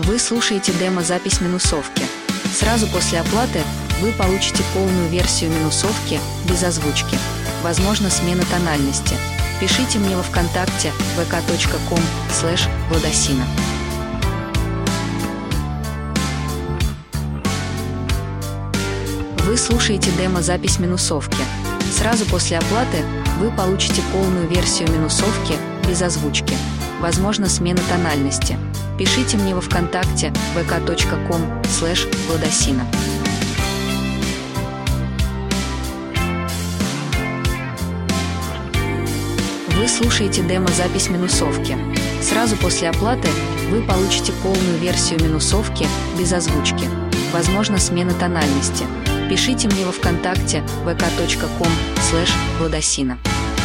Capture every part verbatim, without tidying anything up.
Вы слушаете демо-запись минусовки. Сразу после оплаты вы получите полную версию минусовки без озвучки. Возможно, смена тональности. Пишите мне во ВКонтакте вэ ка точка ком слэш владосина. Вы слушаете демо-запись минусовки. Сразу после оплаты вы получите полную версию минусовки без озвучки. Возможно, смена тональности. Пишите мне во ВКонтакте вэ ка точка ком слэш владосина. Вы слушаете демо-запись минусовки. Сразу после оплаты вы получите полную версию минусовки без озвучки. Возможно, смена тональности. Пишите мне во ВКонтакте вэ ка точка ком слэш владосина.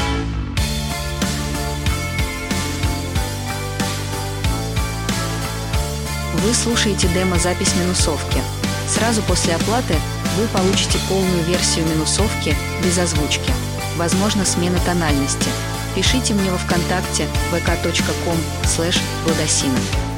Вы слушаете демо-запись минусовки. Сразу после оплаты вы получите полную версию минусовки без озвучки. Возможно, смена тональности. Пишите мне во ВКонтакте вэ ка точка ком слэш владосина.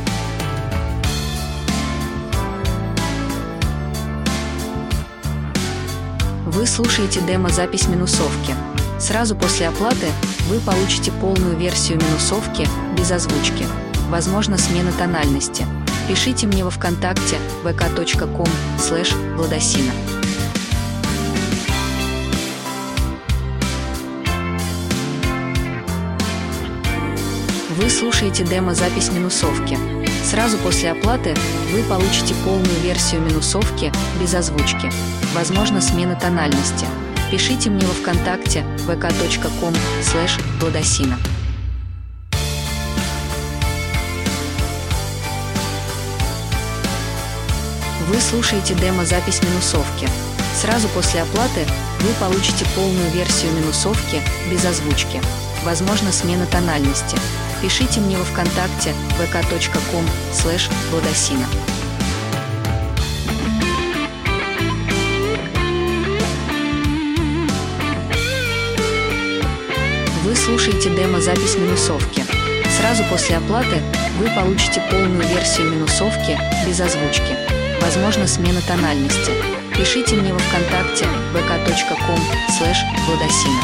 Вы слушаете демо-запись минусовки. Сразу после оплаты вы получите полную версию минусовки без озвучки. Возможно, смена тональности. Пишите мне во ВКонтакте вэ ка точка ком слэш владосина. Вы слушаете демо-запись минусовки. Сразу после оплаты вы получите полную версию минусовки без озвучки. Возможно, смена тональности. Пишите мне во ВКонтакте вэ ка точка ком слэш владосина. Вы слушаете демо-запись минусовки. Сразу после оплаты вы получите полную версию минусовки без озвучки. Возможно, смена тональности. Пишите мне во ВКонтакте вэ ка точка ком слэш владосина. Вы слушаете демо-запись минусовки. Сразу после оплаты вы получите полную версию минусовки без озвучки. Возможно, смена тональности. Пишите мне во ВКонтакте вэ ка точка ком слэш владосина.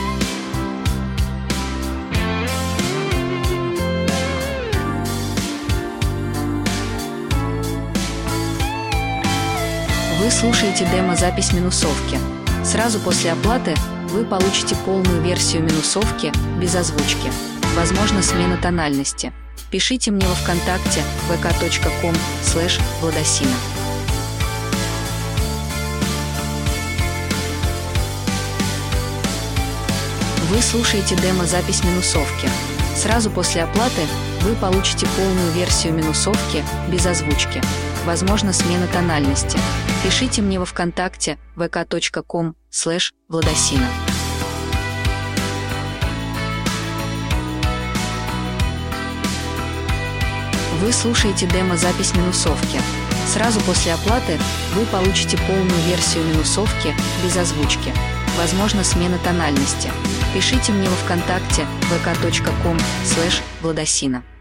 Вы слушаете демо-запись минусовки. Сразу после оплаты вы получите полную версию минусовки без озвучки. Возможно, смена тональности. Пишите мне во ВКонтакте вэ ка точка ком слэш владосина. Вы слушаете демо-запись минусовки. Сразу после оплаты вы получите полную версию минусовки без озвучки. Возможно, смена тональности. Пишите мне во ВКонтакте вэ ка точка ком слэш владосина. Вы слушаете демо-запись минусовки. Сразу после оплаты вы получите полную версию минусовки без озвучки. Возможно, смена тональности. Пишите мне во ВКонтакте вэ ка точка ком слэш владосина.